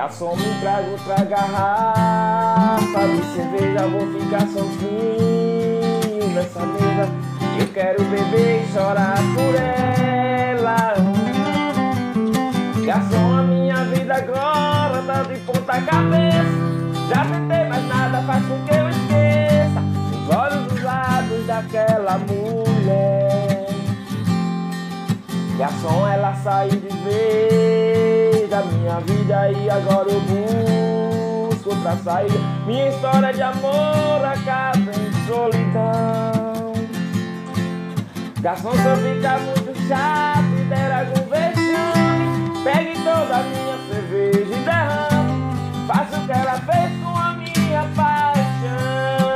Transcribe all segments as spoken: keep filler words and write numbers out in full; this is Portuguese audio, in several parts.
Garçom, me traga outra garrafa de cerveja, vou ficar sozinho nessa mesa. Eu quero beber e chorar por ela. Garçom, a minha vida agora tá de ponta cabeça. Já tentei, mas nada faz com que eu esqueça os olhos dos lábios daquela mulher. Garçom, ela saiu de vez da minha vida e agora eu busco outra saída. Minha história de amor acaba em solidão. Garçom, se eu ficar muito chato e der algum vexame, pegue toda a minha cerveja e derrame. Faça o que ela fez com a minha paixão.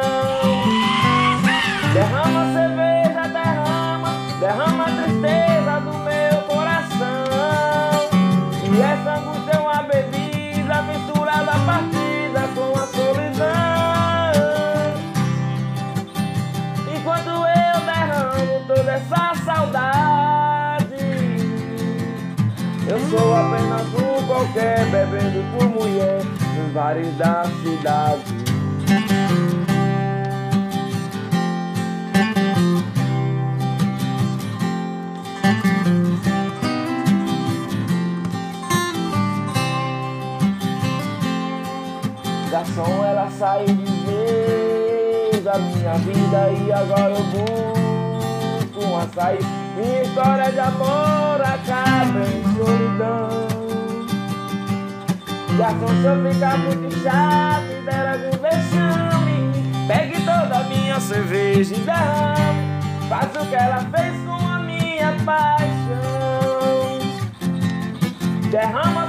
Derrama a cerveja, derrama, derrama a tristeza do meu coração. E essa angústia é uma bebida misturada a partida com a solidão. Enquanto eu derramo toda essa saudade, eu sou apenas um qualquer bebendo por mulher nos bares da cidade. Garçom, ela saiu de vez da minha vida e agora eu busco uma saída. Minha história de amor acaba em solidão. Garçom, se eu ficar muito chato e der algum vexame, pegue toda a minha cerveja e derrame. Faça o que ela fez com a minha paixão. Derrama